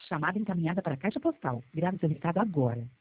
Chamada encaminhada para a caixa postal. Grave seu recado agora.